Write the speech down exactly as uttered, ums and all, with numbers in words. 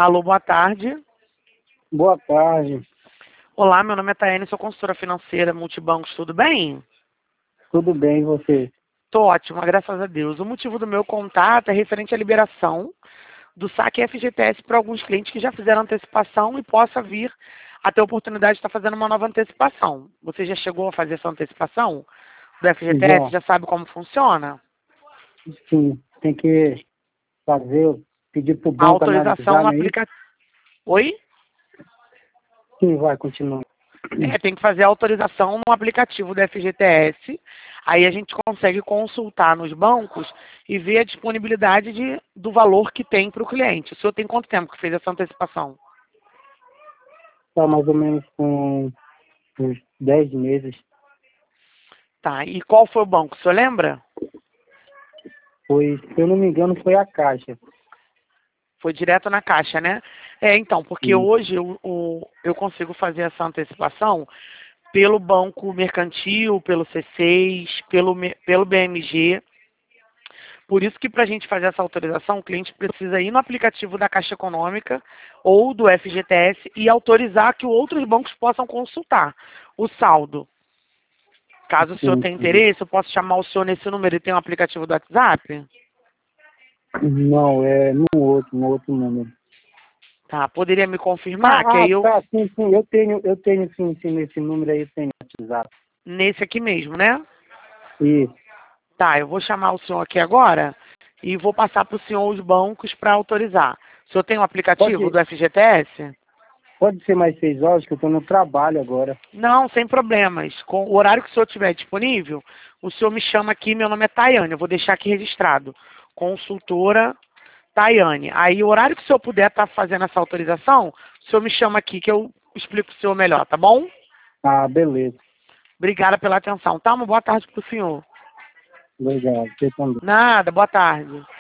Alô, boa tarde. Boa tarde. Olá, meu nome é Taiane, sou consultora financeira Multibancos, tudo bem? Tudo bem, e você? Tô ótima, graças a Deus. O motivo do meu contato é referente à liberação do saque F G T S para alguns clientes que já fizeram antecipação e possa vir a ter a oportunidade de estar fazendo uma nova antecipação. Você já chegou a fazer essa antecipação do F G T S? Já, Já sabe como funciona? sim, tem que fazer, pedir para o A banco autorização analisar, no não é isso? aplicativo. Oi? Sim, vai, continua. É, tem que fazer a autorização no aplicativo do F G T S. Aí a gente consegue consultar nos bancos e ver a disponibilidade de, do valor que tem para o cliente. O senhor tem quanto tempo que fez essa antecipação? Está mais ou menos com uns dez meses. Tá, e qual foi o banco? O senhor lembra? Foi, se eu não me engano, foi a Caixa. Foi direto na caixa, né? É, então, porque Sim. hoje eu, o- eu consigo fazer essa antecipação pelo Banco Mercantil, pelo C seis, pelo, me- pelo B M G. Por isso que para a gente fazer essa autorização, o cliente precisa ir no aplicativo da Caixa Econômica ou do F G T S e autorizar que outros bancos possam consultar o saldo. Caso o senhor Sim, tenha sim. interesse, eu posso chamar o senhor nesse número e tem um aplicativo do WhatsApp? Não, é no outro, no outro número. Tá, poderia me confirmar que Ah, ah, aí eu, tá, sim, sim, eu tenho, eu tenho sim, sim, nesse número aí eu tenho WhatsApp. nesse aqui mesmo, né? Isso. Tá, eu vou chamar o senhor aqui agora e vou passar para o senhor os bancos para autorizar. O senhor tem um aplicativo Pode, do F G T S? pode ser mais seis horas, que eu estou no trabalho agora. Não, sem problemas. Com o horário que o senhor tiver disponível, o senhor me chama aqui, meu nome é Tayane, eu vou deixar aqui registrado. Consultora Tayane. Aí, o horário que o senhor puder estar fazendo essa autorização, o senhor me chama aqui que eu explico o senhor melhor, tá bom? Ah, beleza. Obrigada pela atenção, tá? Uma boa tarde para o senhor. Obrigado. Você também. Nada, boa tarde.